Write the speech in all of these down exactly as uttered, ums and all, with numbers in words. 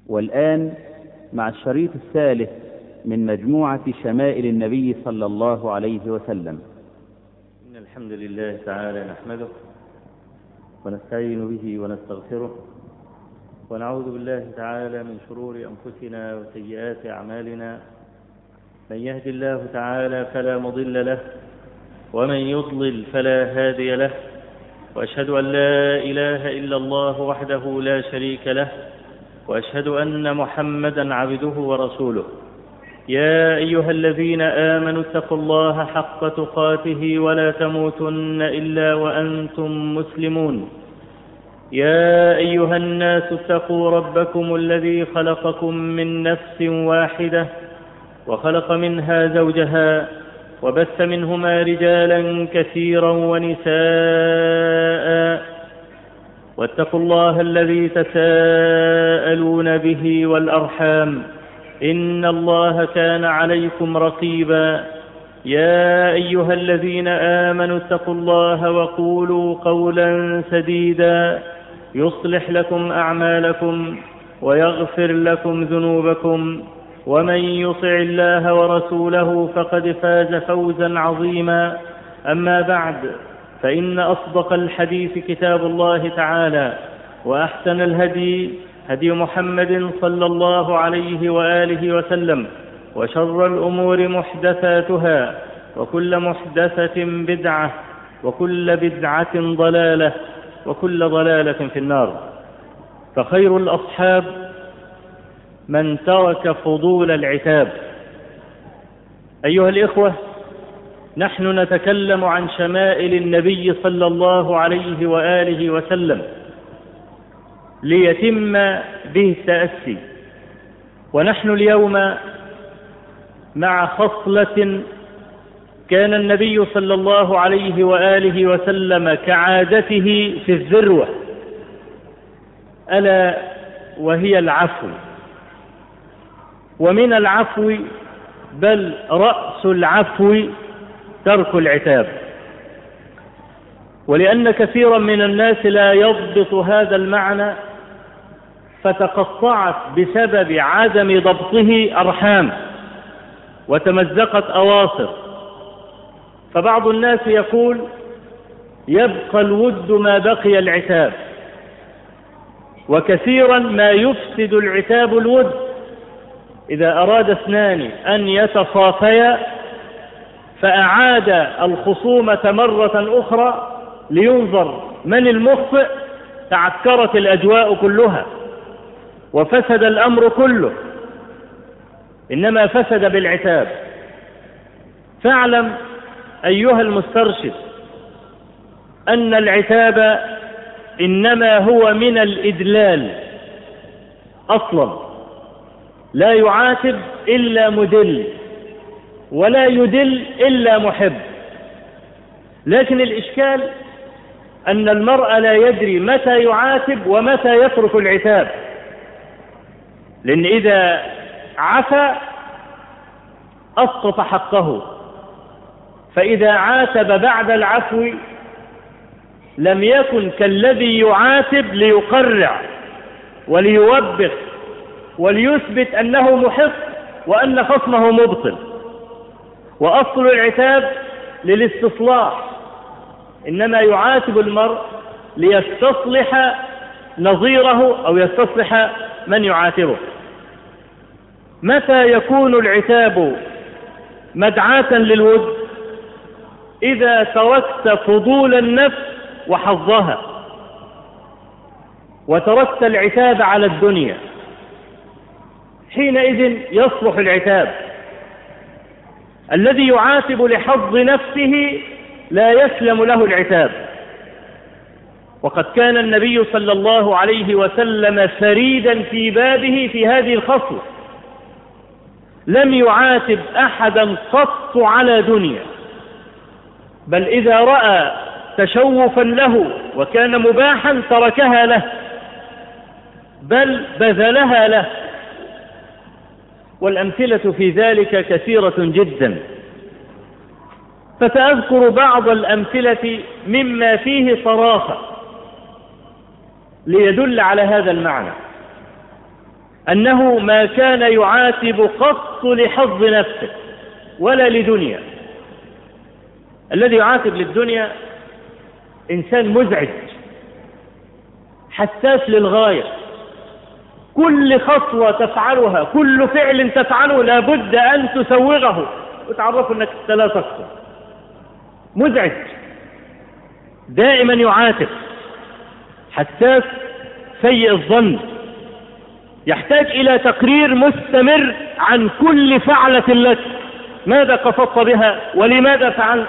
والآن مع الشريط الثالث من مجموعة شمائل النبي صلى الله عليه وسلم. إن الحمد لله تعالى نحمده ونستعين به ونستغفره ونعوذ بالله تعالى من شرور أنفسنا وسيئات أعمالنا. من يهد الله تعالى فلا مضل له ومن يضلل فلا هادي له، وأشهد أن لا إله إلا الله وحده لا شريك له، وأشهد أن محمدا عبده ورسوله. يا أيها الذين آمنوا اتقوا الله حق تقاته ولا تموتن إلا وأنتم مسلمون. يا أيها الناس اتقوا ربكم الذي خلقكم من نفس واحدة وخلق منها زوجها وبث منهما رجالا كثيرا ونساء، واتقوا الله الذي تساءلون به والأرحام إن الله كان عليكم رقيبا. يا أيها الذين آمنوا اتقوا الله وقولوا قولا سديدا يصلح لكم أعمالكم ويغفر لكم ذنوبكم، ومن يطع الله ورسوله فقد فاز فوزا عظيما. أما بعد، فإن أصدق الحديث كتاب الله تعالى، وأحسن الهدي هدي محمد صلى الله عليه وآله وسلم، وشر الأمور محدثاتها، وكل محدثة بدعة، وكل بدعة ضلالة، وكل ضلالة في النار. فخير الأصحاب من ترك فضول العتاب. أيها الإخوة، نحن نتكلم عن شمائل النبي صلى الله عليه وآله وسلم ليتم به التأسي، ونحن اليوم مع خصلة كان النبي صلى الله عليه وآله وسلم كعادته في الذروة، ألا وهي العفو. ومن العفو بل رأس العفو ترك العتاب، ولأن كثيرا من الناس لا يضبط هذا المعنى، فتقطعت بسبب عدم ضبطه أرحام وتمزقت أواصر. فبعض الناس يقول يبقى الود ما بقي العتاب، وكثيرا ما يفسد العتاب الود. إذا أراد اثنان أن يتصافيا فأعاد الخصومة مرة أخرى لينظر من المخطئ، تعكرت الأجواء كلها وفسد الأمر كله، إنما فسد بالعتاب. فاعلم أيها المسترشد أن العتاب إنما هو من الإدلال أصلا، لا يعاتب إلا مدل، ولا يدل إلا محب. لكن الإشكال أن المرء لا يدري متى يعاتب ومتى يترك العتاب، لأن إذا عفى أسقط حقه، فإذا عاتب بعد العفو لم يكن كالذي يعاتب ليقرع وليوبخ وليثبت أنه محق وأن خصمه مبطل. وأصل العتاب للاستصلاح، إنما يعاتب المرء ليستصلح نظيره أو يستصلح من يعاتبه. متى يكون العتاب مدعاة للود؟ إذا تركت فضول النفس وحظها، وتركت العتاب على الدنيا، حينئذ يصلح العتاب. الذي يعاتب لحظ نفسه لا يسلم له العتاب. وقد كان النبي صلى الله عليه وسلم فريدا في بابه في هذه الخصلة، لم يعاتب أحدا قط على دنيا، بل إذا رأى تشوفا له وكان مباحا تركها له، بل بذلها له. والأمثلة في ذلك كثيرة جدا، فسأذكر بعض الأمثلة مما فيه صراحة ليدل على هذا المعنى. أنه ما كان يعاتب قط لحظ نفسه ولا لدنيا. الذي يعاتب للدنيا إنسان مزعج حساس للغاية، كل خطوة تفعلها، كل فعل تفعله لابد أن تسوغه وتعرفوا أنك لا تقصر. مزعج دائما يعاتب، حساس سيء الظن، يحتاج إلى تقرير مستمر عن كل فعلة لك، ماذا قصدت بها ولماذا فعلت.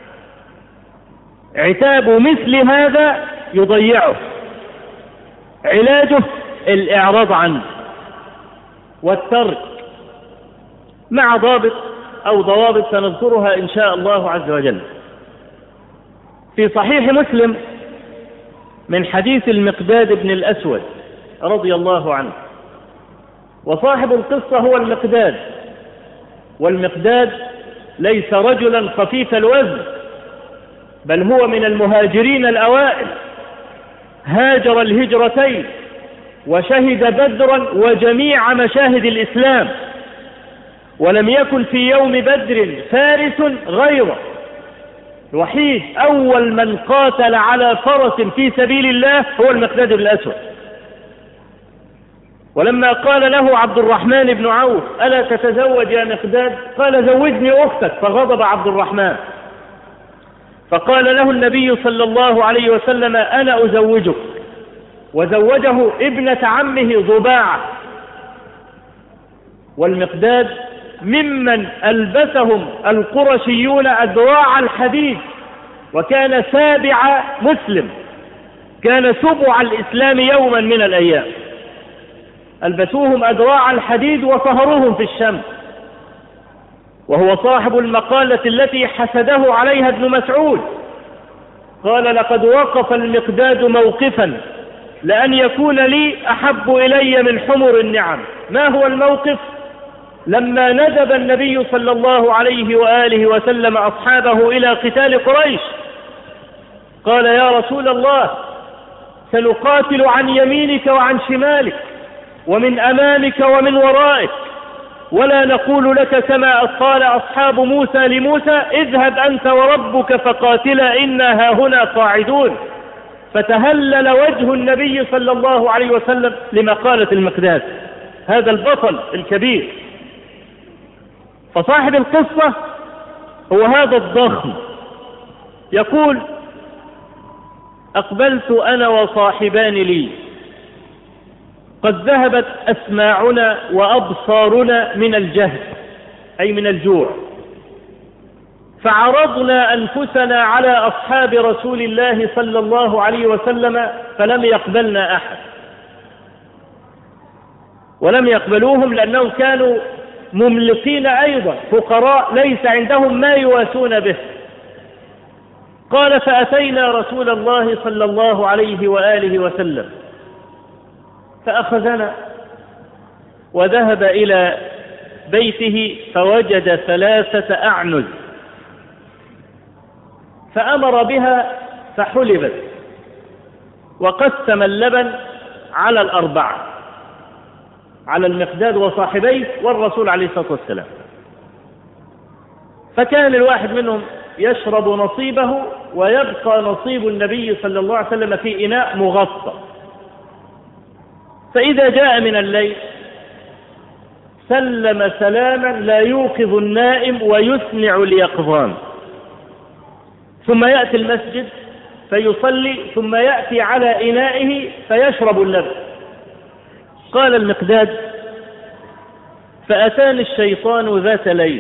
عتاب مثل هذا يضيعه، علاجه الإعراض عنه والترك مع ضابط أو ضوابط سنذكرها إن شاء الله عز وجل. في صحيح مسلم من حديث المقداد بن الأسود رضي الله عنه، وصاحب القصة هو المقداد، والمقداد ليس رجلا خفيف الوزن، بل هو من المهاجرين الأوائل، هاجر الهجرتين وشهد بدرا وجميع مشاهد الإسلام، ولم يكن في يوم بدر فارس غيره، الوحيد أول من قاتل على فرس في سبيل الله هو المقداد بن الأسود. ولما قال له عبد الرحمن بن عوف ألا تتزوج يا مقداد؟ قال زوجني أختك، فغضب عبد الرحمن، فقال له النبي صلى الله عليه وسلم أنا أزوجك، وزوجه ابنة عمه ضباعة. والمقداد ممن ألبسهم القرشيون أدراع الحديد، وكان سابع مسلم، كان سبع الإسلام يوما من الأيام، ألبسوهم أدراع الحديد وصهروهم في الشمس. وهو صاحب المقالة التي حسده عليها ابن مسعود، قال لقد وقف المقداد موقفا لأن يكون لي أحب إلي من حمر النعم. ما هو الموقف؟ لما ندب النبي صلى الله عليه وآله وسلم أصحابه إلى قتال قريش، قال يا رسول الله سنقاتل عن يمينك وعن شمالك ومن أمامك ومن ورائك، ولا نقول لك كما قال أصحاب موسى لموسى اذهب أنت وربك فقاتلا إنا هاهنا قاعدون. فتهلل وجه النبي صلى الله عليه وسلم لمقالة المقداد، هذا البطل الكبير. فصاحب القصة هو هذا الضخم، يقول أقبلت أنا وصاحبان لي، قد ذهبت أسماعنا وأبصارنا من الجهد أي من الجوع، فعرضنا أنفسنا على أصحاب رسول الله صلى الله عليه وسلم فلم يقبلنا أحد، ولم يقبلوهم لأنهم كانوا مملقين أيضا، فقراء ليس عندهم ما يواسون به. قال فأتينا رسول الله صلى الله عليه وآله وسلم فأخذنا وذهب إلى بيته فوجد ثلاثة أعنز، فأمر بها فحلبت، وقسم اللبن على الأربعة، على المقداد وصاحبيه والرسول عليه الصلاة والسلام. فكان الواحد منهم يشرب نصيبه ويبقى نصيب النبي صلى الله عليه وسلم في إناء مغطى. فإذا جاء من الليل سلم سلاما لا يوقظ النائم ويسمع اليقظان، ثم يأتي المسجد فيصلي، ثم يأتي على إنائه فيشرب اللبن. قال المقداد فأتاني الشيطان ذات ليل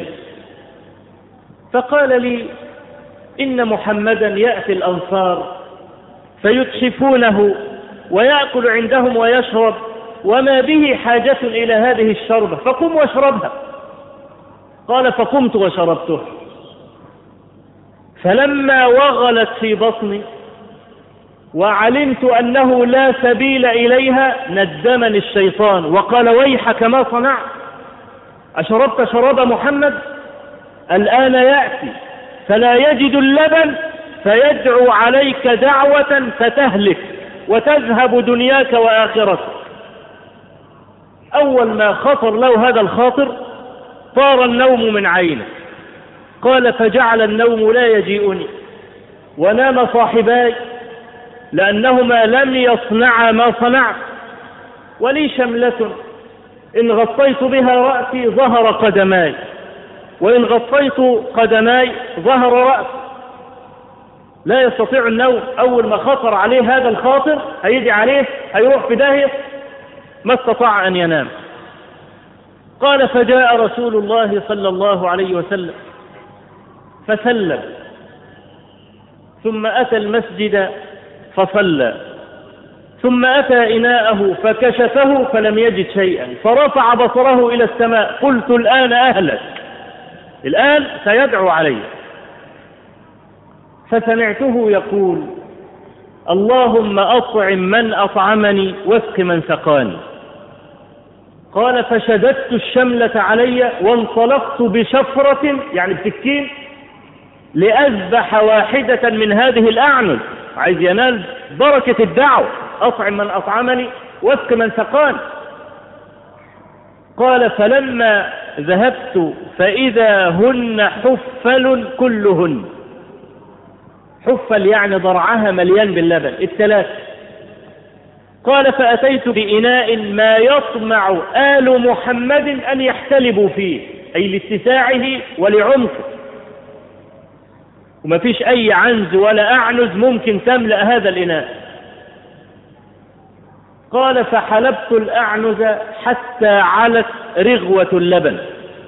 فقال لي إن محمدا يأتي الأنصار فيتحفونه ويأكل عندهم ويشرب، وما به حاجة إلى هذه الشربة، فقم واشربها. قال فقمت وشربته، فلما وغلت في بطني وعلمت أنه لا سبيل إليها ندمني الشيطان وقال ويحك ما صنعت، أشربت شراب محمد؟ الآن يأتي فلا يجد اللبن فيدعو عليك دعوة فتهلك وتذهب دنياك وآخرتك. أول ما خطر له هذا الخاطر طار النوم من عينه. قال فجعل النوم لا يجيئني، ونام صاحباي لأنهما لم يصنعا ما صنعت، ولي شملة إن غطيت بها رأسي ظهر قدماي، وإن غطيت قدماي ظهر رأسي. لا يستطيع النوم. أول ما خطر عليه هذا الخاطر هيجي عليه هيروح في داهية، ما استطاع أن ينام. قال فجاء رسول الله صلى الله عليه وسلم فسلم، ثم أتى المسجد فصلى، ثم أتى إناءه فكشفه فلم يجد شيئا، فرفع بصره إلى السماء. قلت الآن أهلك، الآن سيدعو علي. فسمعته يقول اللهم أطعم من أطعمني واسق من سقاني. قال فشددت الشملة علي وانطلقت بشفرة يعني بسكين لأذبح واحدة من هذه الأعنز، عايز ينال بركة الدعوة، أطعم من أطعمني واسق من سقاني. قال فلما ذهبت فإذا هن حفل كلهن، حفل يعني ضرعها مليان باللبن الثلاث. قال فأتيت بإناء ما يطمع آل محمد أن يحتلبوا فيه، أي لاتساعه ولعمقه، وما فيش أي عنز ولا أعنز ممكن تملأ هذا الإناء. قال فحلبت الأعنز حتى علت رغوة اللبن،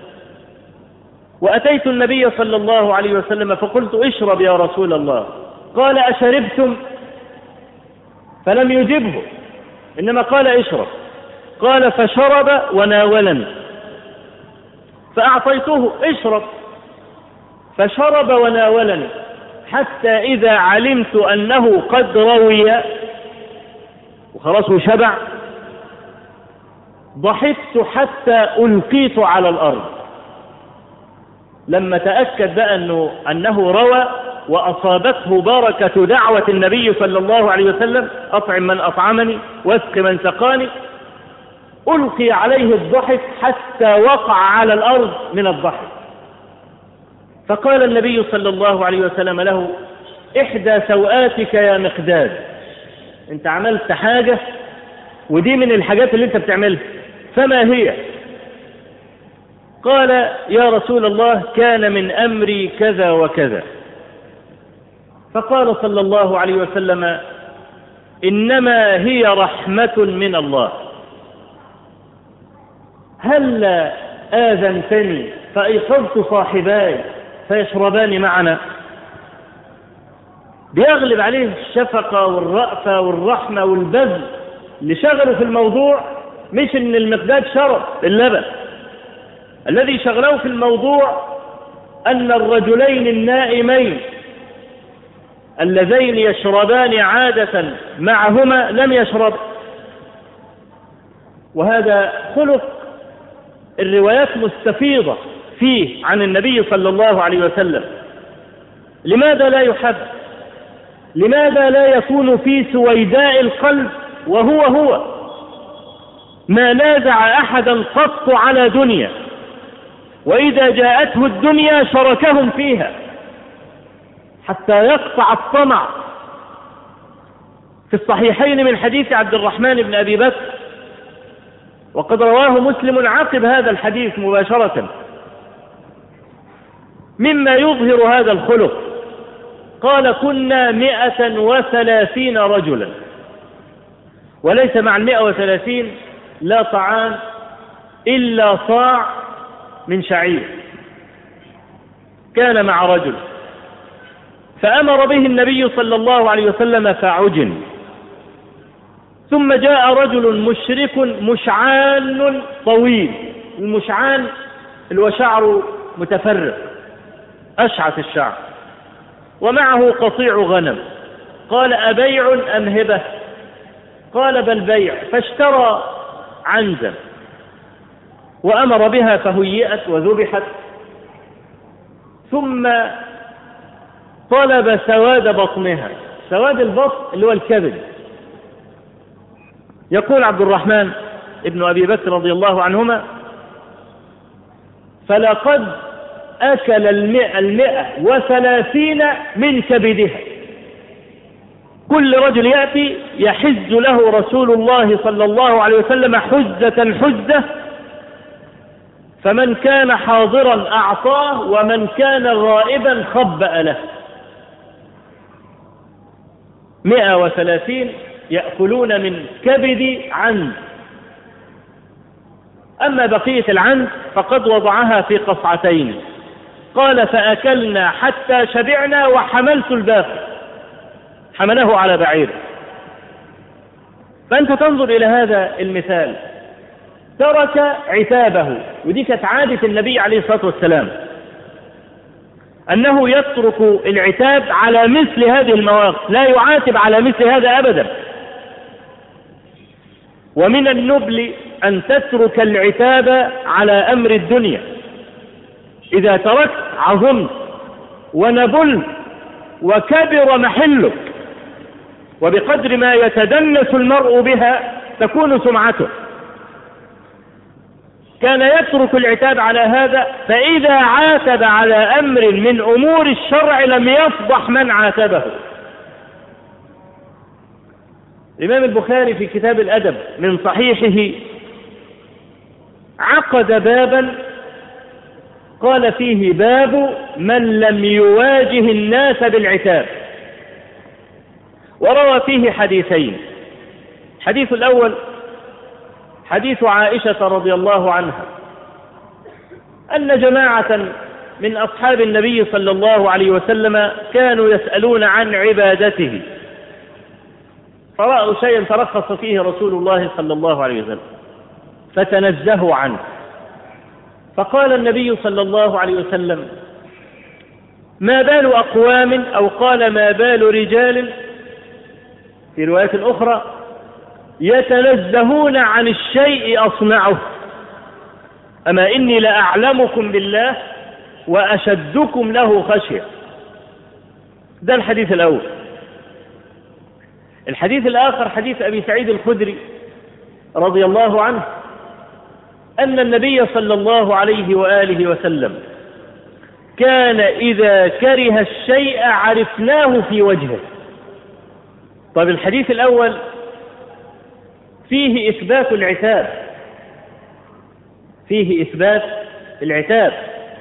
وأتيت النبي صلى الله عليه وسلم فقلت اشرب يا رسول الله. قال أشربتم؟ فلم يجبه، إنما قال اشرب. قال فشرب وناولني، فأعطيته اشرب، فشرب وناولني، حتى إذا علمت أنه قد روي وخلاص وشبع ضحكت حتى ألقيت على الأرض. لما تأكد بقى أنه, أنه روى وأصابته بركة دعوة النبي صلى الله عليه وسلم أطعم من أطعمني واسق من سقاني، ألقي عليه الضحك حتى وقع على الأرض من الضحك. فقال النبي صلى الله عليه وسلم له إحدى سوآتك يا مقداد، أنت عملت حاجة ودي من الحاجات اللي أنت بتعملها، فما هي؟ قال يا رسول الله كان من أمري كذا وكذا. فقال صلى الله عليه وسلم إنما هي رحمة من الله، هل آذنتني فأيقظت صاحباي فيشربان معنا؟ بيغلب عليه الشفقة والرأفة والرحمة والبذل اللي شغله في الموضوع، مش ان المقداد شرب اللبن. الذي شغله في الموضوع أن الرجلين النائمين اللذين يشربان عادة معهما لم يشرب. وهذا خلق الروايات مستفيضة فيه عن النبي صلى الله عليه وسلم. لماذا لا يحب؟ لماذا لا يكون في سويداء القلب وهو هو؟ ما نازع أحدا قط على دنيا، وإذا جاءته الدنيا شركهم فيها حتى يقطع الطمع. في الصحيحين من حديث عبد الرحمن بن أبي بكر، وقد رواه مسلم عقب هذا الحديث مباشرة، مما يظهر هذا الخلق. قال كنا مئة وثلاثين رجلا، وليس مع المئة وثلاثين لا طعام إلا صاع من شعير كان مع رجل، فأمر به النبي صلى الله عليه وسلم فعجن. ثم جاء رجل مشرك مشعان طويل، المشعان اللي هو شعره متفرق أشعث الشعر، ومعه قطيع غنم. قال أبيع أم هبة؟ قال بل بيع. فاشترى عنزا وأمر بها فهيئت وذبحت، ثم طلب سواد بطنها. سواد البطن اللي هو الكبد. يقول عبد الرحمن ابن أبي بكر رضي الله عنهما: فلقد أكل المئة, المئة وثلاثين من كبدها. كل رجل يأتي يحز له رسول الله صلى الله عليه وسلم حزة حزة، فمن كان حاضرا أعطاه ومن كان غائبا خبأ له. مئة وثلاثين يأكلون من كبد عند. أما بقية العند فقد وضعها في قصعتين. قال: فأكلنا حتى شبعنا وحملت الباقي، حمله على بعير. فأنت تنظر إلى هذا المثال، ترك عتابه، ودي كانت عادة النبي عليه الصلاة والسلام أنه يترك العتاب على مثل هذه المواقف، لا يعاتب على مثل هذا أبدا. ومن النبل أن تترك العتاب على أمر الدنيا. إذا تركت عظمت ونبلت وكبر محلك، وبقدر ما يتدنس المرء بها تكون سمعته. كان يترك العتاب على هذا، فإذا عاتب على أمر من أمور الشرع لم يفضح من عاتبه. الإمام البخاري في كتاب الأدب من صحيحه عقد بابا قال فيه: باب من لم يواجه الناس بالعتاب. وروى فيه حديثين. الحديث الأول حديث عائشة رضي الله عنها أن جماعة من أصحاب النبي صلى الله عليه وسلم كانوا يسألون عن عبادته، فرأوا شيئا ترخص فيه رسول الله صلى الله عليه وسلم فتنزهوا عنه. فقال النبي صلى الله عليه وسلم: ما بال أقوام، أو قال: ما بال رجال في رواية أخرى، يتنزهون عن الشيء أصنعه، أما إني لأعلمكم بالله وأشدكم له خشية. ده الحديث الأول. الحديث الآخر حديث أبي سعيد الخدري رضي الله عنه أن النبي صلى الله عليه وآله وسلم كان إذا كره الشيء عرفناه في وجهه. طيب الحديث الأول فيه إثبات العتاب، فيه إثبات العتاب،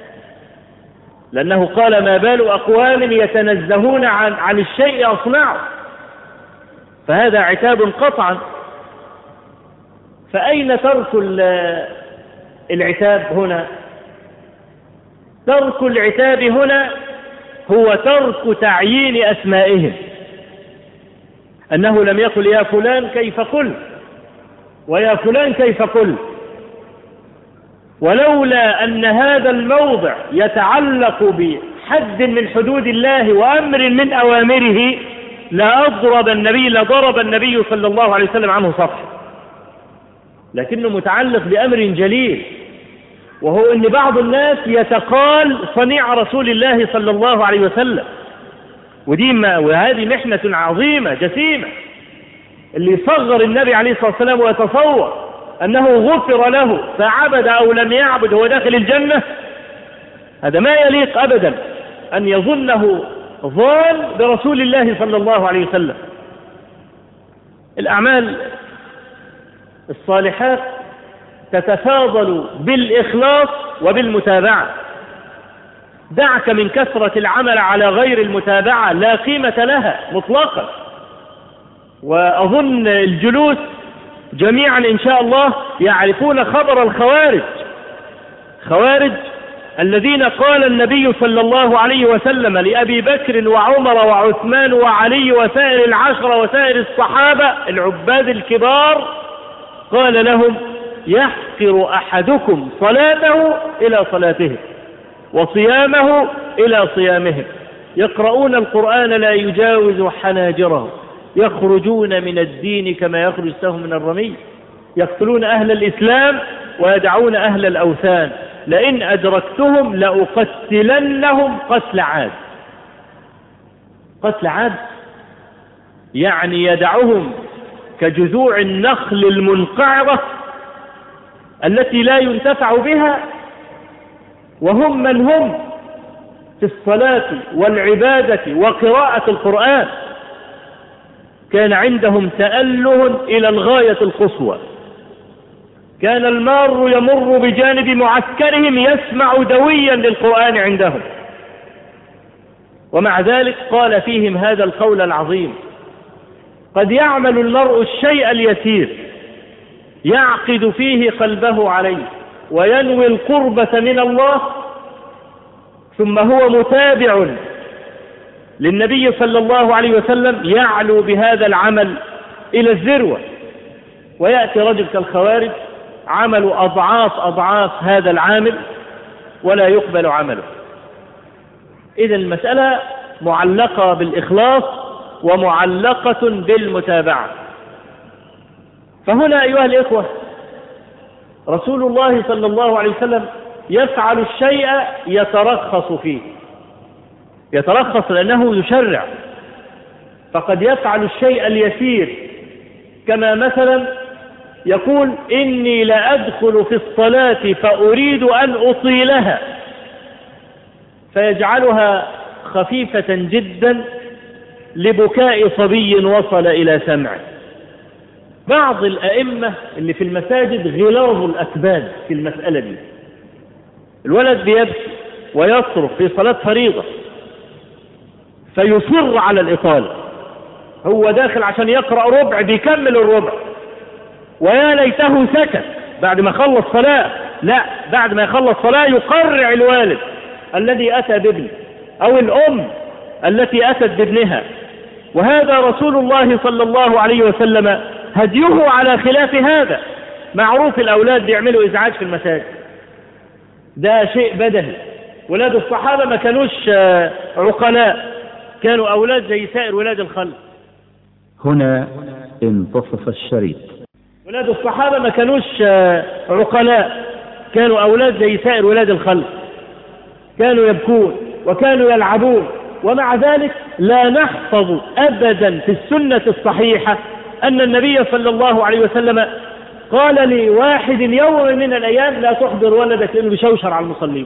لأنه قال: ما بال أقوام يتنزهون عن, عن الشيء أصنعه، فهذا عتاب قطعا. فأين ترك العتاب هنا؟ ترك العتاب هنا هو ترك تعيين أسمائهم، أنه لم يقل: يا فلان كيف قل، ويا فلان كيف قل. ولولا أن هذا الموضع يتعلق بحد من حدود الله وأمر من أوامره لأضرب النبي لضرب النبي صلى الله عليه وسلم عنه صفحة، لكنه متعلق بأمر جليل، وهو أن بعض الناس يتقال صنيع رسول الله صلى الله عليه وسلم، ودي ما وهذه محنة عظيمة جسيمة. اللي صغر النبي عليه الصلاة والسلام ويتصور أنه غفر له فعبد أو لم يعبد هو داخل الجنة، هذا ما يليق أبدا أن يظنه ظان برسول الله صلى الله عليه وسلم. الأعمال الصالحات تتفاضل بالإخلاص وبالمتابعة. دعك من كثرة العمل على غير المتابعة، لا قيمة لها مطلقا. وأظن الجلوس جميعا إن شاء الله يعرفون خبر الخوارج، خوارج الذين قال النبي صلى الله عليه وسلم لأبي بكر وعمر وعثمان وعلي وسائر العشرة وسائر الصحابة العباد الكبار، قال لهم: يحقر أحدكم صلاته إلى صلاتهم وصيامه إلى صيامهم، يقرؤون القرآن لا يجاوز حناجرهم، يخرجون من الدين كما يخرج السهم من الرمي، يقتلون أهل الإسلام ويدعون أهل الأوثان، لئن أدركتهم لأقتلنهم قتل عاد. قتل عاد يعني يدعهم كجذوع النخل المنقعرة التي لا ينتفع بها، وهم من هم في الصلاة والعبادة وقراءة القرآن كان عندهم تأله إلى الغاية القصوى. كان المار يمر بجانب معسكرهم يسمع دويا للقرآن عندهم، ومع ذلك قال فيهم هذا القول العظيم: قد يعمل المرء الشيء اليسير يعقد فيه قلبه عليه وينوي القربة من الله، ثم هو متابع للنبي صلى الله عليه وسلم يعلو بهذا العمل إلى الذروة، ويأتي رجل كالخوارج عمل أضعاف أضعاف هذا العامل ولا يقبل عمله. إذن المسألة معلقة بالإخلاص ومعلقة بالمتابعة. فهنا أيها الإخوة رسول الله صلى الله عليه وسلم يفعل الشيء يترخص فيه، يترخص لأنه يشرع، فقد يفعل الشيء اليسير، كما مثلا يقول: إني لأدخل في الصلاة فأريد أن أطيلها، فيجعلها خفيفة جدا لبكاء صبي وصل إلى سمعه. بعض الأئمة اللي في المساجد غلاظ الأكباد في المسألة دي، الولد بيبكي ويصرخ في صلاة فريضة فيصر على الإطالة، هو داخل عشان يقرأ ربع بيكمل الربع، ويا ليته سكت بعد ما خلص صلاة. لا، بعد ما يخلص صلاة يقرع الوالد الذي أتى بابنه أو الأم التي أتت بابنها. وهذا رسول الله صلى الله عليه وسلم هديه على خلاف هذا. معروف الأولاد بيعملوا إزعاج في المساجد، ده شيء بدهي. ولاد الصحابة ما كانوش عقلاء، كانوا أولاد زي سائر ولاد الخلق. هنا انتصف الشريط. ولاد الصحابة ما كانوش عقلاء، كانوا أولاد زي سائر ولاد الخلق، كانوا يبكون وكانوا يلعبون، ومع ذلك لا نحفظ أبدا في السنة الصحيحة أن النبي صلى الله عليه وسلم قال لواحد يوم من الأيام: لا تحضر ولدك لأنه بيشوشر على المصلين.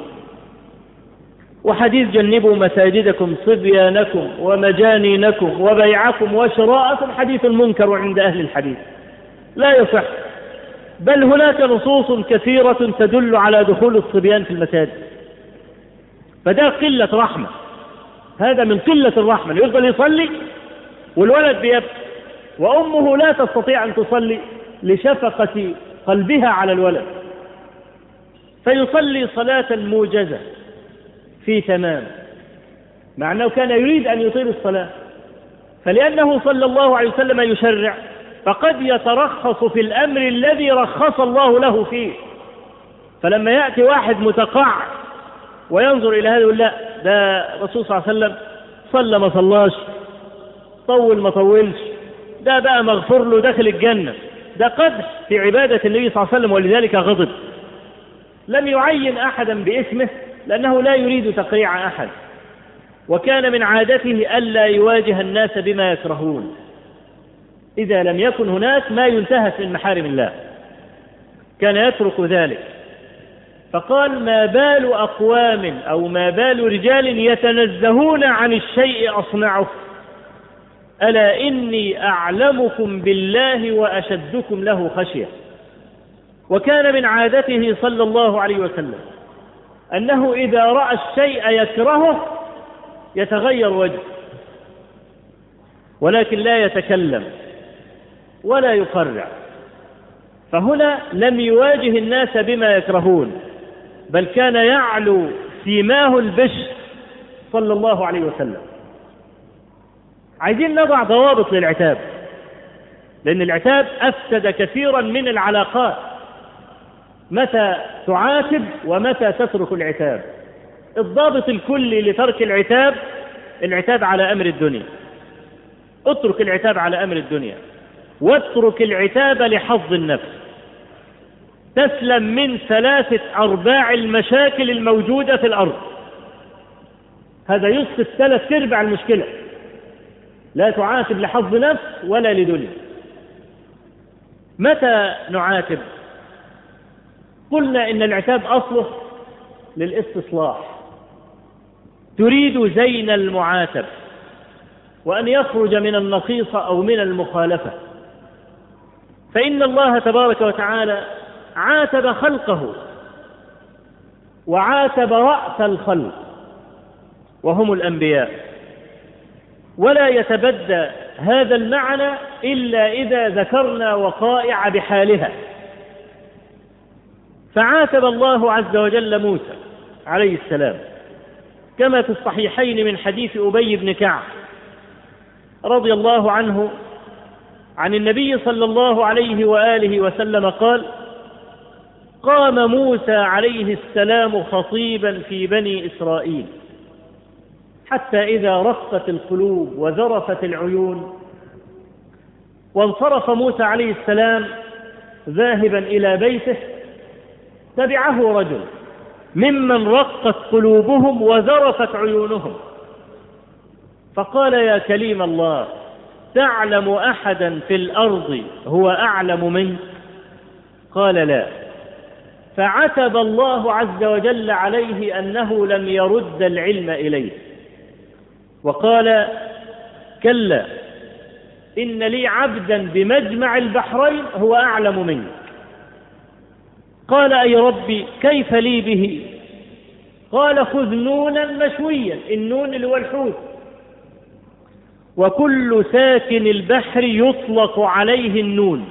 وحديث: جنبوا مساجدكم صبيانكم ومجانينكم وبيعكم وشراءكم، حديث منكر عند أهل الحديث لا يصح، بل هناك نصوص كثيرة تدل على دخول الصبيان في المساجد. فده قلة رحمة، هذا من قلة الرحمة، يفضل يصلي والولد بيبكي وأمه لا تستطيع أن تصلي لشفقة قلبها على الولد، فيصلي صلاة موجزة في تمام، مع أنه كان يريد أن يطيل الصلاة، فلأنه صلى الله عليه وسلم يشرع فقد يترخص في الأمر الذي رخص الله له فيه. فلما يأتي واحد متقاعد وينظر إلى هذا يقول: لا، ده الرسول صلى الله عليه وسلم صلى ما صلاش، طول ما طولش، ده بقى مغفور له داخل الجنة، ده قدح في عبادة النبي صلى الله عليه وسلم، ولذلك غضب. لم يعين أحدا باسمه لأنه لا يريد تقريع أحد، وكان من عادته ألا يواجه الناس بما يكرهون إذا لم يكن هناك ما ينتهك من محارم الله، كان يترك ذلك. فقال: ما بال أقوام أو ما بال رجال يتنزهون عن الشيء أصنعه، ألا إني أعلمكم بالله وأشدكم له خشية. وكان من عادته صلى الله عليه وسلم أنه إذا رأى الشيء يكرهه يتغير وجهه، ولكن لا يتكلم ولا يقرع. فهنا لم يواجه الناس بما يكرهون، بل كان يعلو سيماه البشر صلى الله عليه وسلم. عايزين نضع ضوابط للعتاب، لأن العتاب أفسد كثيرا من العلاقات. متى تعاتب ومتى تترك العتاب. الضابط الكلي لترك العتاب: العتاب على أمر الدنيا، اترك العتاب على أمر الدنيا، واترك العتاب لحظ النفس، تسلم من ثلاثة أرباع المشاكل الموجودة في الأرض. هذا يسقط ثلاث أرباع المشكلة. لا تعاتب لحظ نفس ولا لدنيا. متى نعاتب؟ قلنا إن العتاب أصله للاستصلاح، تريد زين المعاتب وأن يخرج من النقيصة أو من المخالفة. فإن الله تبارك وتعالى عاتب خلقه وعاتب رأس الخلق وهم الأنبياء، ولا يتبدى هذا المعنى إلا إذا ذكرنا وقائع بحالها. فعاتب الله عز وجل موسى عليه السلام كما في الصحيحين من حديث أبي بن كعب رضي الله عنه عن النبي صلى الله عليه وآله وسلم قال: قام موسى عليه السلام خطيبا في بني إسرائيل حتى إذا رقت القلوب وذرفت العيون وانصرف موسى عليه السلام ذاهبا إلى بيته، تبعه رجل ممن رقت قلوبهم وذرفت عيونهم فقال: يا كليم الله، تعلم أحدا في الأرض هو أعلم منك؟ قال: لا. فعتب الله عز وجل عليه أنه لم يرد العلم إليه، وقال: كلا، إن لي عبدا بمجمع البحرين هو أعلم منك. قال: أي ربي، كيف لي به؟ قال: خذ نونا مشويا، النون اللي هو الحوت، وكل ساكن البحر يطلق عليه النون.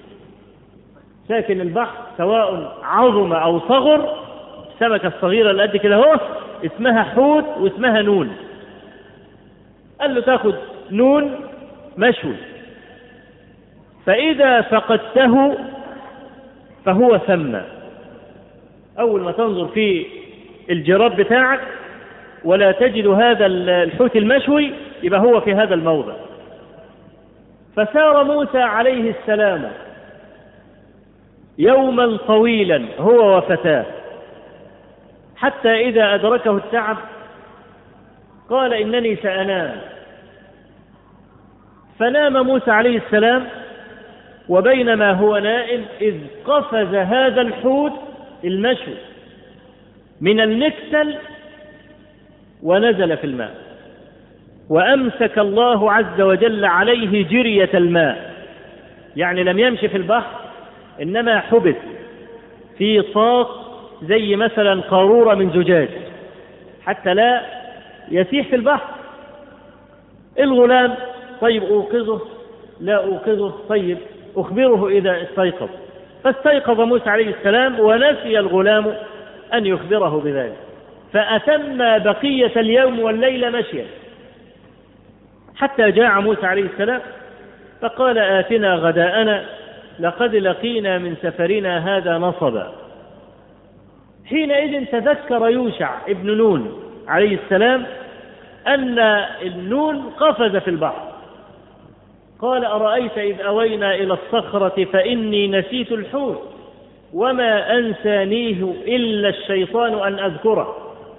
ساكن البحر سواء عظم أو صغر، السمكة الصغيرة اللي قد كده هو اسمها حوت واسمها نون. قال له: تاخذ نون مشوي، فإذا فقدته فهو ثم. أول ما تنظر في الجراب بتاعك ولا تجد هذا الحوت المشوي يبقى هو في هذا الموضع. فسار موسى عليه السلام يوما طويلا هو وفتاه، حتى إذا أدركه التعب قال: إنني سأنام. فنام موسى عليه السلام، وبينما هو نائم إذ قفز هذا الحوت المشوي من المكتل ونزل في الماء، وأمسك الله عز وجل عليه جرية الماء، يعني لم يمشي في البحر إنما حبس في طاق زي مثلا قارورة من زجاج حتى لا يسيح في البحر. الغلام: طيب أوقظه؟ لا أوقظه. طيب أخبره إذا استيقظ. فاستيقظ موسى عليه السلام ونسي الغلام أن يخبره بذلك، فأتم بقية اليوم والليلة مشيا حتى جاء موسى عليه السلام فقال: آتنا غداءنا لقد لقينا من سفرنا هذا نصبا. حينئذ تذكر يوشع ابن نون عليه السلام أن النون قفز في البحر. قال: أرأيت إذ أوينا إلى الصخرة فإني نسيت الحوت وما أنسانيه إلا الشيطان أن أذكره.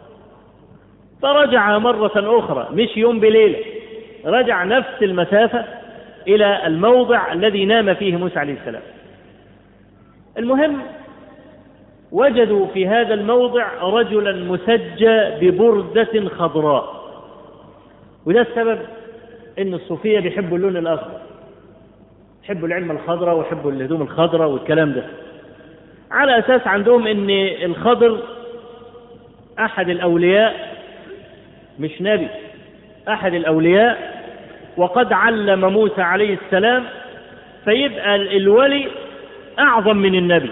فرجع مرة أخرى، مش يوم بليلة، رجع نفس المسافة إلى الموضع الذي نام فيه موسى عليه السلام. المهم وجدوا في هذا الموضع رجلا مسجى ببردة خضراء، وده السبب إن الصوفية بيحبوا اللون الأخضر، يحبوا العلم الخضراء ويحبوا الهدوم الخضراء والكلام ده، على أساس عندهم إن الخضر أحد الأولياء، مش نبي، أحد الأولياء، وقد علم موسى عليه السلام، فيبقى الولي أعظم من النبي.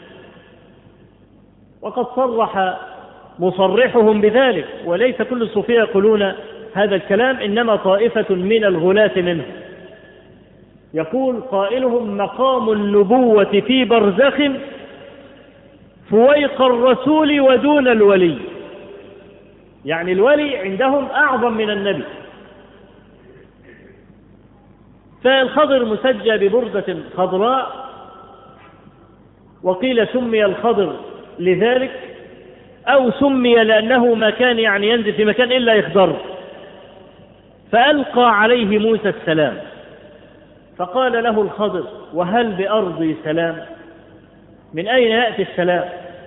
وقد صرح مصرحهم بذلك، وليس كل الصوفية يقولون هذا الكلام، إنما طائفة من الغلاة منهم. يقول قائلهم: مقام النبوة في برزخ فويق الرسول ودون الولي، يعني الولي عندهم أعظم من النبي. فالخضر مسجى ببردة خضراء، وقيل سمي الخضر لذلك أو سمي لأنه ما كان يعني ينزل في مكان إلا يخضر. فألقى عليه موسى السلام فقال له الخضر: وهل بأرضي سلام؟ من أين يأتي السلام؟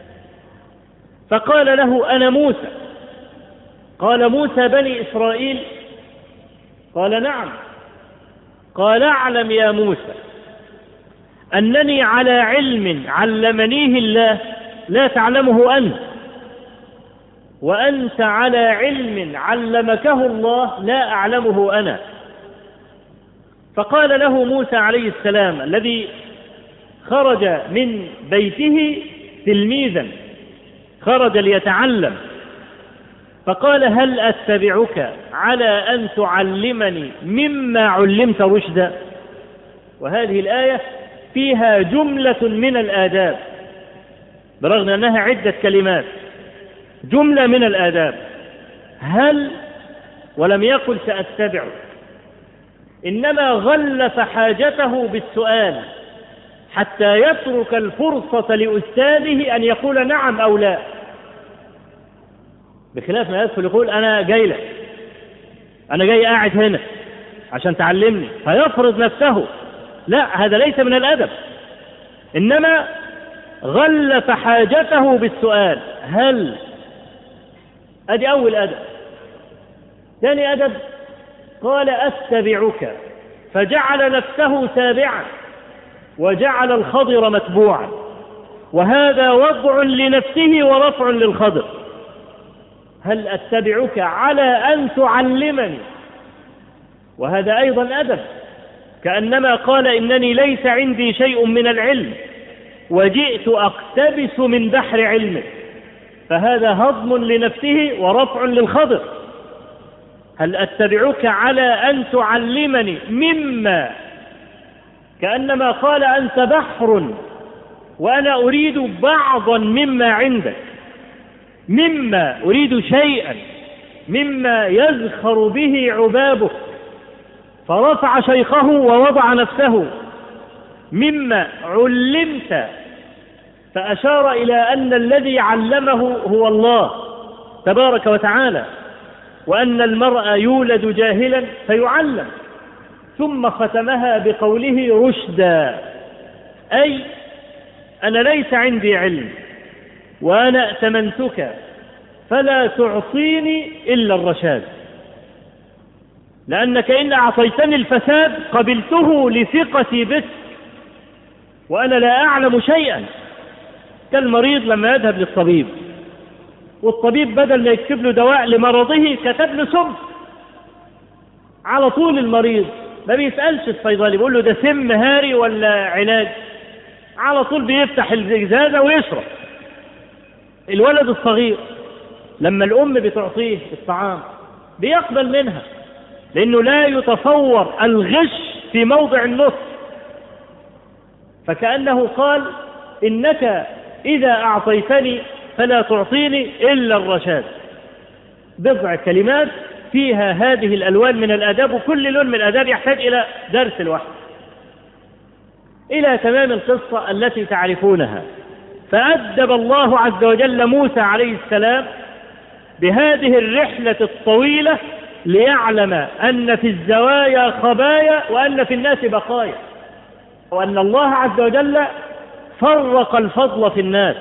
فقال له أنا موسى. قال موسى بني إسرائيل؟ قال نعم. قال اعلم يا موسى أنني على علم علمنيه الله لا تعلمه أنت، وأنت على علم علمكه الله لا أعلمه أنا. فقال له موسى عليه السلام الذي خرج من بيته تلميذا، خرج ليتعلم، فقال هل أتبعك على أن تعلمني مما علمت رشدا؟ وهذه الآية فيها جملة من الآداب برغم أنها عدة كلمات، جملة من الآداب. هل، ولم يقل سأتبعك، إنما غلف حاجته بالسؤال حتى يترك الفرصة لأستاذه أن يقول نعم أو لا، بخلاف ما يدخل يقول أنا جاي لك، أنا جاي قاعد هنا عشان تعلمني، فيفرض نفسه. لا، هذا ليس من الأدب، إنما غلف حاجته بالسؤال هل. أدي أول أدب. ثاني أدب قال أتبعك، فجعل نفسه تابعا وجعل الخضر متبوعا، وهذا وضع لنفسه ورفع للخضر. هل أتبعك على أن تعلمني، وهذا أيضا أدب، كأنما قال إنني ليس عندي شيء من العلم وجئت أقتبس من بحر علمك، فهذا هضم لنفسه ورفع للخضر. هل أتبعك على أن تعلمني مما، كأنما قال أنت بحر وأنا أريد بعضا مما عندك، مما أريد شيئا مما يزخر به عبابك، فرفع شيخه ووضع نفسه. مما علمت، فأشار إلى أن الذي علمه هو الله تبارك وتعالى، وأن المرء يولد جاهلا فيعلم، ثم ختمها بقوله رشدا، أي أنا ليس عندي علم وأنا ائتمنتك فلا تعطيني إلا الرشاد، لأنك إن أعطيتني الفساد قبلته لثقتي بك وأنا لا أعلم شيئا. كالمريض لما يذهب للطبيب، والطبيب بدل ما يكتب له دواء لمرضه كتب له سم، على طول المريض ما بيسألش الصيدلي بيقول له ده سم هاري ولا علاج، على طول بيفتح الإزازة ويشرب. الولد الصغير لما الأم بتعطيه الطعام بيقبل منها، لأنه لا يتصور الغش في موضع النص. فكأنه قال إنك إذا أعطيتني فلا تعطيني إلا الرشاد. بضع كلمات فيها هذه الألوان من الآداب، وكل لون من الآداب يحتاج إلى درس لوحده. إلى تمام القصة التي تعرفونها، فأدب الله عز وجل موسى عليه السلام بهذه الرحلة الطويلة ليعلم أن في الزوايا خبايا وأن في الناس بقايا، وأن الله عز وجل فرق الفضل في الناس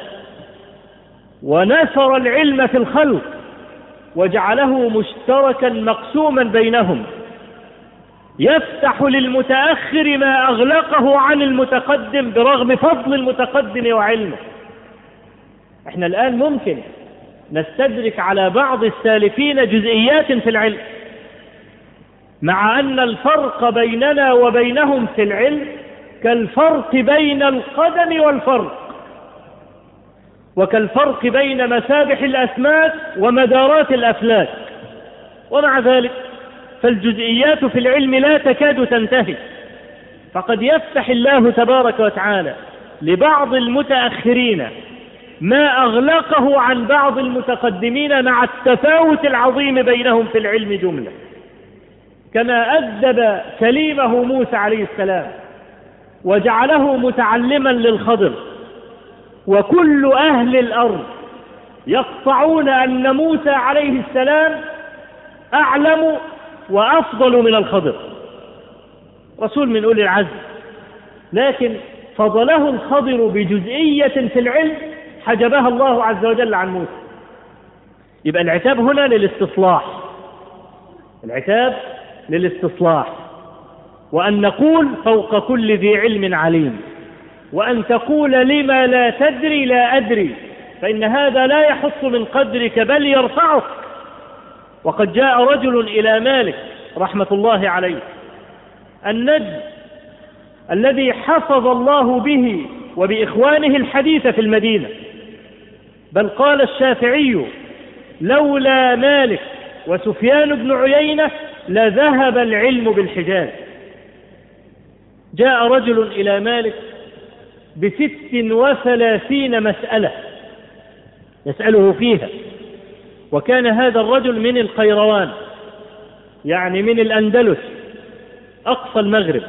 ونثر العلم في الخلق وجعله مشتركا مقسوما بينهم، يفتح للمتأخر ما أغلقه عن المتقدم برغم فضل المتقدم وعلمه. احنا الآن ممكن نستدرك على بعض السالفين جزئيات في العلم، مع أن الفرق بيننا وبينهم في العلم كالفرق بين القدم والفرق، وكالفرق بين مسابح الأسماك ومدارات الأفلاك. ومع ذلك فالجزئيات في العلم لا تكاد تنتهي، فقد يفتح الله تبارك وتعالى لبعض المتأخرين ما أغلقه عن بعض المتقدمين مع التفاوت العظيم بينهم في العلم جملة، كما أدب كليمه موسى عليه السلام وجعله متعلما للخضر. وكل أهل الأرض يقطعون أن موسى عليه السلام أعلم وأفضل من الخضر، رسول من أولي العزم، لكن فضله الخضر بجزئية في العلم حجبها الله عز وجل عن موسى. يبقى العتاب هنا للاستصلاح، العتاب للاستصلاح، وأن نقول فوق كل ذي علم عليم، وأن تقول لما لا تدري لا أدري، فإن هذا لا يحط من قدرك بل يرفعك. وقد جاء رجل إلى مالك رحمة الله عليه النجم الذي حفظ الله به وبإخوانه الحديث في المدينة، بل قال الشافعي لولا مالك وسفيان بن عيينة لذهب العلم بالحجاز. جاء رجل إلى مالك بست وثلاثين مسألة يسأله فيها، وكان هذا الرجل من القيروان، يعني من الأندلس أقصى المغرب.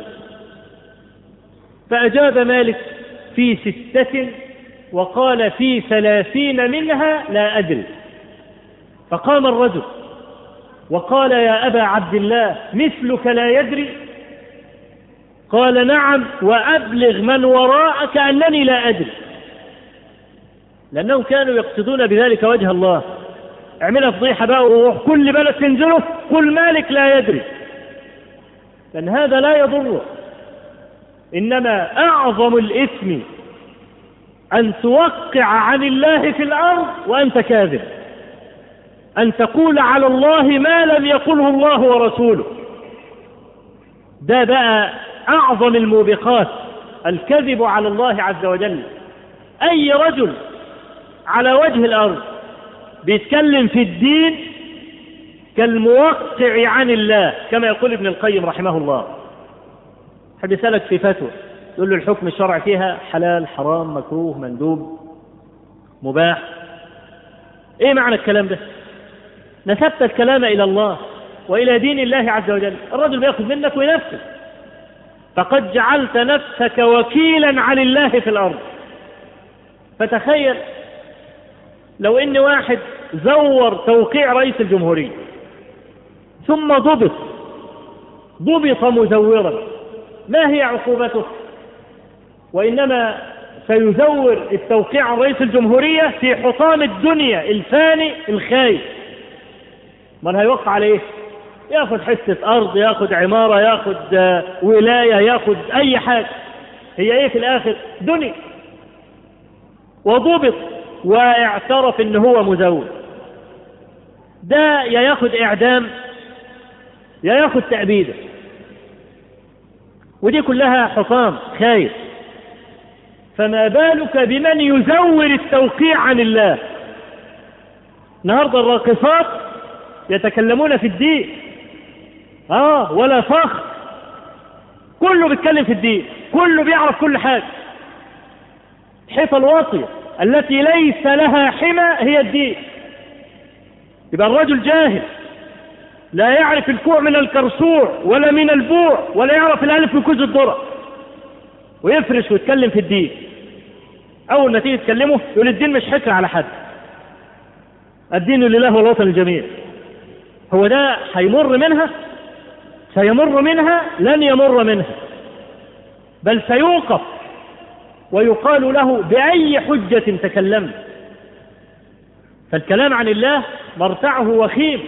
فأجاب مالك في ستة وقال في ثلاثين منها لا أدري. فقام الرجل وقال يا أبا عبد الله مثلك لا يدري؟ قال نعم، وأبلغ من وراءك أنني لا أدري، لأنهم كانوا يقصدون بذلك وجه الله. اعملها فضيحة بقى وكل بلد تنزله قل مالك لا يدري، لأن هذا لا يضره. إنما أعظم الإثم أن توقع عن الله في الأرض وأنت كاذب، أن تقول على الله ما لم يقله الله ورسوله. ده بقى أعظم الموبقات، الكذب على الله عز وجل. أي رجل على وجه الأرض بيتكلم في الدين كالموقع عن الله، كما يقول ابن القيم رحمه الله. حد يسألك في فتوى يقول له الحكم الشرعي فيها حلال حرام مكروه مندوب مباح، ايه معنى الكلام ده؟ نسبت الكلام إلى الله وإلى دين الله عز وجل. الرجل بيأخذ منك وينفذ، فقد جعلت نفسك وكيلا عن الله في الأرض. فتخيل لو إن واحد زور توقيع رئيس الجمهورية ثم ضبط ضبط مزورا، ما هي عقوبته؟ وإنما سيزور التوقيع عن رئيس الجمهورية في حطام الدنيا الفاني الخايف. من هيوقع عليه؟ ياخذ حصة أرض، ياخذ عمارة، ياخذ ولاية، ياخذ أي حاجة. هي إيه في الآخر؟ دنيا. وضبط واعترف إن هو مزور، ده يا ياخذ إعدام يا ياخذ تأبيده، ودي كلها حطام خايف. فما بالك بمن يزور التوقيع عن الله؟ النهارده الراقصات يتكلمون في الدين، اه ولا فخر، كله بيتكلم في الدين، كله بيعرف كل حاجة. حيث الواطية التي ليس لها حمى هي الدين. يبقى الرجل جاهل، لا يعرف الكوع من الكرسوع ولا من البوع، ولا يعرف الألف من كوز الذرة، ويفرش ويتكلم في الدين. أول ما تيجي تكلمه يقول الدين مش حكر على حد، الدين لله والوطن الجميع. هو ده هيمر منها؟ سيمر منها؟ لن يمر منها، بل سيوقف ويقال له بأي حجة تكلم. فالكلام عن الله مرتعه وخيم.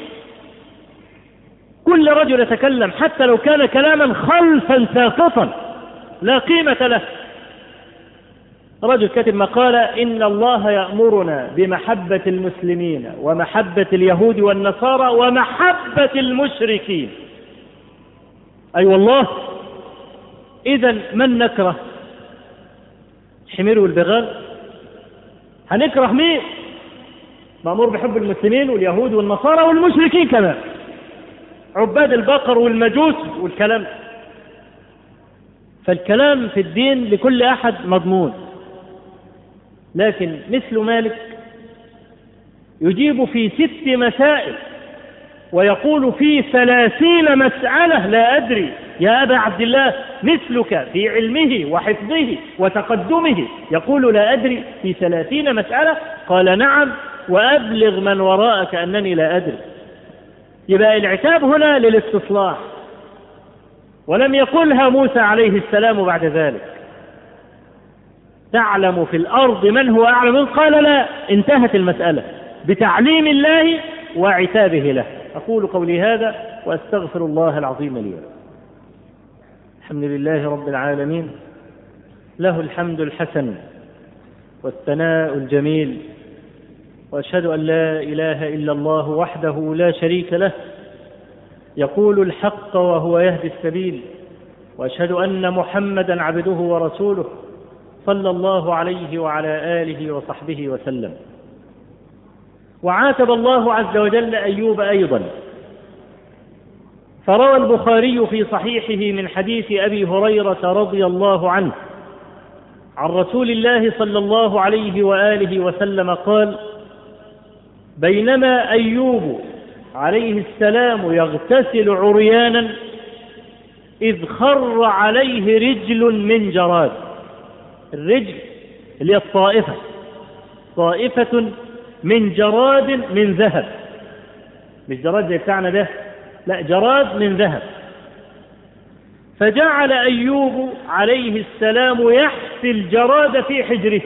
كل رجل يتكلم حتى لو كان كلاما خلفا ساقطا لا قيمة له. رجل كاتب مقالة إن الله يأمرنا بمحبة المسلمين ومحبة اليهود والنصارى ومحبة المشركين. أي أيوة والله. إذن من نكره؟ الحمير والبغال؟ هنكره مين؟ مأمور بحب المسلمين واليهود والنصارى والمشركين كمان، عباد البقر والمجوس والكلام. فالكلام في الدين لكل أحد مضمون، لكن مثل مالك يجيب في ست مسائل ويقول في ثلاثين مسألة لا أدري. يا أبا عبد الله مثلك في علمه وحفظه وتقدمه يقول لا أدري في ثلاثين مسألة؟ قال نعم، وأبلغ من وراءك أنني لا أدري. يبقى العتاب هنا للاستصلاح، ولم يقلها موسى عليه السلام بعد ذلك. تعلم في الأرض من هو أعلم منك؟ قال لا. انتهت المسألة بتعليم الله وعتابه له. أقول قولي هذا وأستغفر الله العظيم لي. الحمد لله رب العالمين، له الحمد الحسن والثناء الجميل، وأشهد أن لا إله إلا الله وحده لا شريك له يقول الحق وهو يهدي السبيل، وأشهد أن محمدا عبده ورسوله صلى الله عليه وعلى آله وصحبه وسلم. وعاتب الله عز وجل أيوب أيضا، فروى البخاري في صحيحه من حديث أبي هريرة رضي الله عنه عن رسول الله صلى الله عليه وآله وسلم قال: بينما أيوب عليه السلام يغتسل عريانا إذ خر عليه رجل من جراد. الرجل اللي هي الطائفة، طائفة من جراد من ذهب، مش جراد زي بتاعنا ده، لا، جراد من ذهب. فجعل أيوب عليه السلام يحثي الجراد في حجره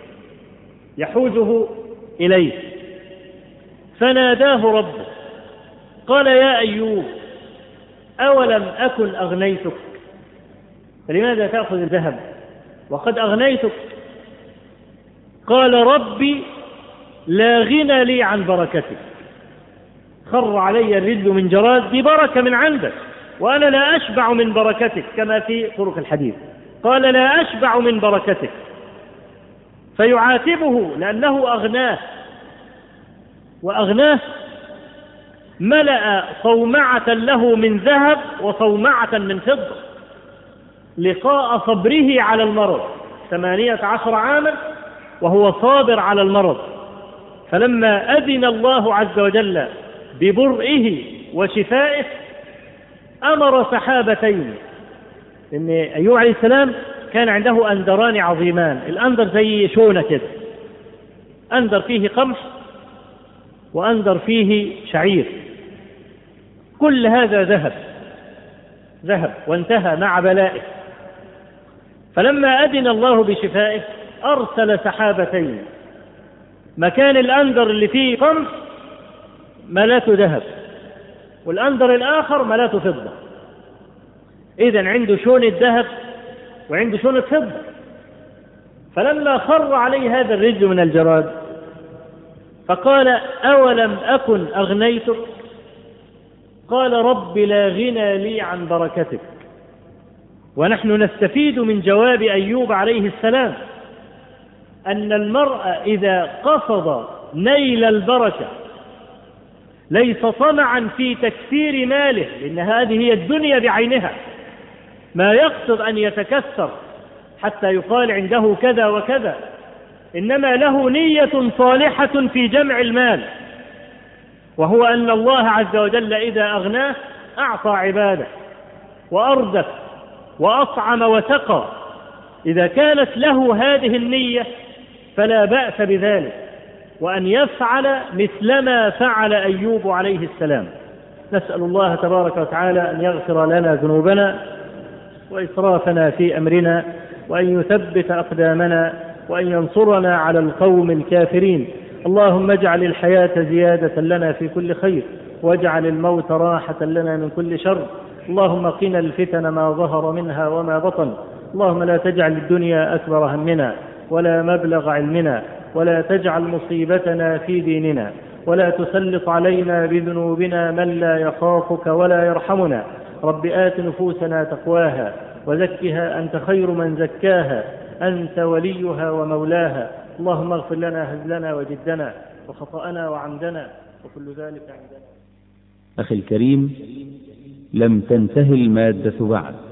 يحوزه إليه، فناداه ربه قال: يا أيوب أولم أكن أغنيتك؟ فلماذا تأخذ الذهب وقد أغنيتك؟ قال: ربي لا غنى لي عن بركتك. خر علي الرجل من جراد، دي بركة من عندك، وأنا لا أشبع من بركتك كما في طرق الحديث. قال: لا أشبع من بركتك. فيعاتبه لأنه أغناه، وأغناه ملأ صومعة له من ذهب وصومعة من فضة لقاء صبره على المرض، ثمانية عشر عاما وهو صابر على المرض. فلما أذن الله عز وجل ببرئه وشفائه أمر سحابتين، إن أيوب عليه السلام كان عنده أندران عظيمان، الأندر زي شونة كده، أندر فيه قمح وأندر فيه شعير، كل هذا ذهب ذهب وانتهى مع بلائه. فلما أذن الله بشفائه أرسل سحابتين، مكان الأندر اللي فيه قمح ملاته ذهب، والأندر الآخر ملاته فضة. إذن عنده شونة ذهب وعنده شونة فضة. فلما خر عليه هذا الرجل من الجراد فقال: أولم أكن أغنيتك؟ قال: رب لا غنى لي عن بركتك. ونحن نستفيد من جواب أيوب عليه السلام أن المرء إذا قصد نيل البركة ليس طمعا في تكثير ماله، لأن هذه هي الدنيا بعينها، ما يقصد أن يتكثر حتى يقال عنده كذا وكذا، إنما له نية صالحة في جمع المال، وهو أن الله عز وجل إذا أغناه أعطى عباده وأردف وأطعم وسقى. إذا كانت له هذه النية فلا بأس بذلك، وأن يفعل مثلما فعل أيوب عليه السلام. نسأل الله تبارك وتعالى أن يغفر لنا ذنوبنا وإسرافنا في أمرنا، وأن يثبت أقدامنا، وأن ينصرنا على القوم الكافرين. اللهم اجعل الحياة زيادة لنا في كل خير، واجعل الموت راحة لنا من كل شر. اللهم قنا الفتن ما ظهر منها وما بطن. اللهم لا تجعل الدنيا أكبر همنا ولا مبلغ علمنا، ولا تجعل مصيبتنا في ديننا، ولا تسلط علينا بذنوبنا من لا يخافك ولا يرحمنا. رب آت نفوسنا تقواها وزكها أنت خير من زكاها، أنت وليها ومولاها. اللهم اغفر لنا هزلنا وجدنا وخطأنا وعمدنا وكل ذلك عندنا. أخي الكريم، لم تنتهي المادة بعد،